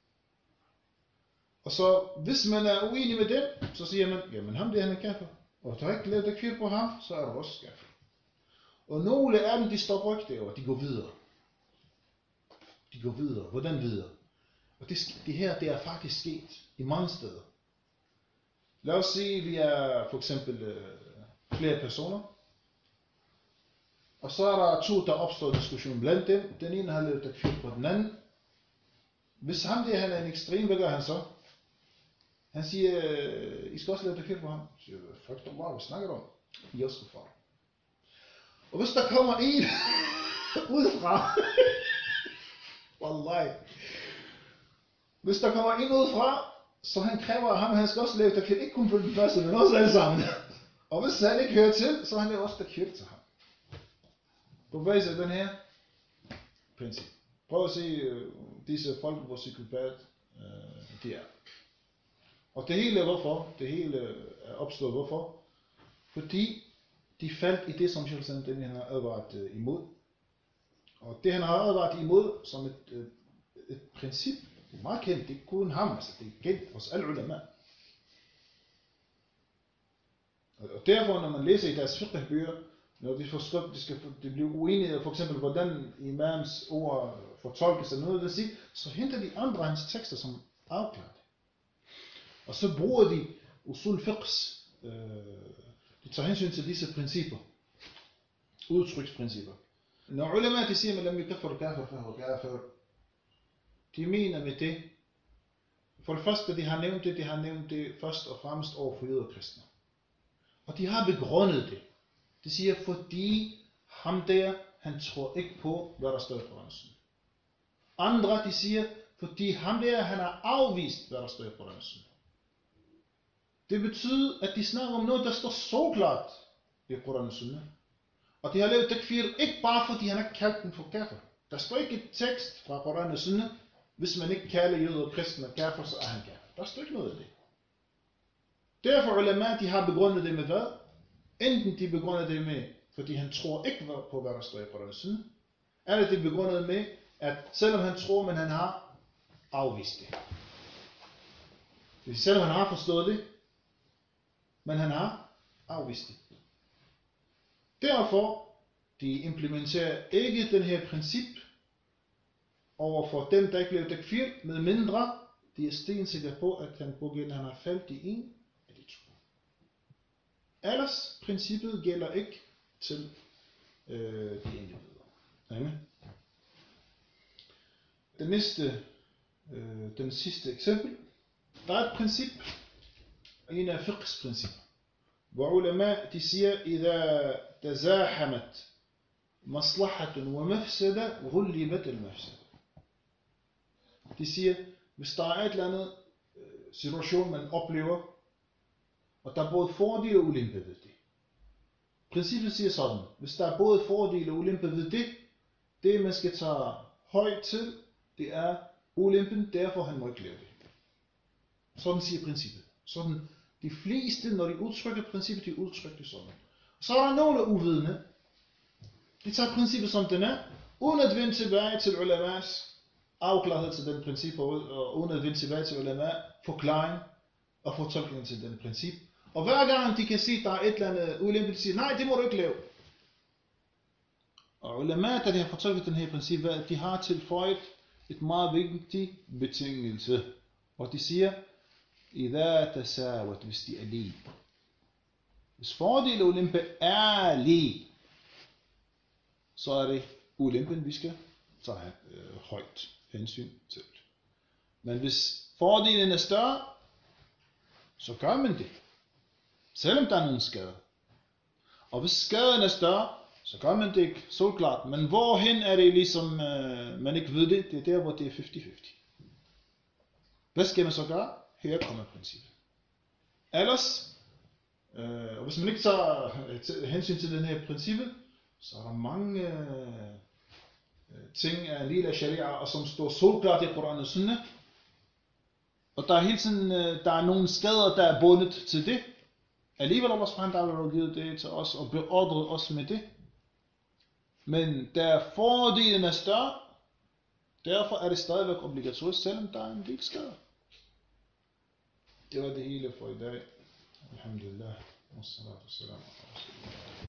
Og så hvis man er uenig med dem, så siger man, jamen ham det han er kafir, og der er ikke lavet takfir på ham, så er der også kafir. Og nogle af dem de stopper ikke derovre, de går videre. De går videre. Hvordan videre? Og det, det her, det er faktisk sket i mange steder. Lad os sige, vi er for eksempel øh, flere personer. Og så er der to, der opstår diskussion blandt dem. Den ene har lavet takfir på den anden. Hvis ham der, han er en ekstrem, hvad gør han så? Han siger, øh, I skal også lave takfir på ham. Så siger jeg, frygt om hvad snakker du om? I også skal fra. Og hvis der kommer en udefra, wallahi. Hvis der kommer en udefra, så han kræver ham, han skal også lave takfir, ikke kun for den første, men også alle sammen. Og hvis han ikke hører til, så han laver også takfir til ham. På basis af den her princip. Prøv at se uh, disse folk, hvor psykopat uh, de er. Og det hele er hvorfor? Det hele er opstået hvorfor? Fordi de faldt i det, som Sheikh Islam Ibn Taymiyyah har advaret uh, imod. Og det han har advaret imod som et, et, et princip, det er meget kendt, det er kun ham, altså det er kendt hos alle ulema. Og derfor når man læser i deres fiqh-bøger, når de får skrevet, de skal de blive uenige, for eksempel hvordan imams ord fortolkes eller noget, vil sige, så henter de andre hans tekster som afklarer det. Og så bruger de usul fiqhs, øh, de tager hensyn til disse principper, udtryksprincipper. Når ulema de siger, at man lam yukaffir kafir, fahuwa kafir, de mener med det, for det første, de har nævnt det, de har nævnt det først og fremmest over for jøder og kristne. Og de har begrundet det. De siger, fordi ham der, han tror ikke på, hvad der står i Koranen. Andre, de siger, fordi ham der, han har afvist, hvad der står i Koranen. Det betyder, at de snakker om noget, der står så klart i Koranen. Og de har lavet takfir ikke bare fordi han har kaldt den for kafir. Der står ikke et tekst fra Koranen og Sunna, hvis man ikke kalder jøder og kristne kafir, så er han kafir. Der står ikke noget af det. Derfor ulema, de har begrundet det med hvad? Enten de begrunder det med, fordi han tror ikke på, hvad der står i Koranen og Sunna, eller de begrundet med, at selvom han tror, men han har afvist det. Det er selvom han har forstået det, men han har afvist det. Derfor, de implementerer ikke den her princip over for dem, der ikke bliver takfir, med mindre de er stensikre på, at han pågældende han har faldt i en af de to. Ellers princippet gælder ikke til øh, de individer. Amen. Den næste øh, den sidste eksempel. Der er et princip, en af fiqhs principper, hvor ulama de siger, إذا تزاحمت مصلحة ومفسدة غلبت المفسدة. De siger, hvis der er et eller andet situation, man oplever, og der er både fordele og ulempe ved det. Princippet siger sådan, hvis der er både fordele og ulempe ved det, det man skal tage højt til, det er ulempen, derfor han må ikke lave det. Sådan siger princippet. Sådan, de fleste, når de udtrykker princippet, de udtrykker det sådan. Så er der nogle uvidende, de tager princippet som den er, uden at vende tilbage til ulamas afklarhed til den princip, og uden at vende tilbage til ulama forklaring og fortolkning til den princip. Og hver gang de kan sige, at der er et eller andet ulempe, de siger, nej, det må du ikke lave. Og ulama, da de har fortolket den her princip, de har tilføjet et meget vigtigt betingelse. Og de siger, إذا تساوت, hvis de er lige. Hvis fordel og ulempe er lige, så er det ulempen, vi skal tage øh, højt hensyn til. Men hvis fordelen er større, så gør man det, selvom der er nogen skade. Og hvis skaden er større, så gør man det ikke solklart. Men hvorhen er det ligesom, øh, man ikke ved det, det er der, hvor det er halvtreds halvtreds. Hvad skal man så gøre? Her kommer princippet. Ellers, øh, og hvis man ikke tager hensyn til den her princippet, så er der mange øh, ting af en del af sharia, og som står solklart i Koran og Sunnah. Og der er hele tiden, øh, der er nogle skader, der er bundet til det. Alligevel Allah subhanahu wa ta'ala har givet det til os og beordret os med det. Men der fordelen er større, derfor er det stadigvæk obligatorisk, selvom der er en del skader. Det var det hele for i dag. Alhamdulillah. Wassalatu wassalamu ala rasulillah.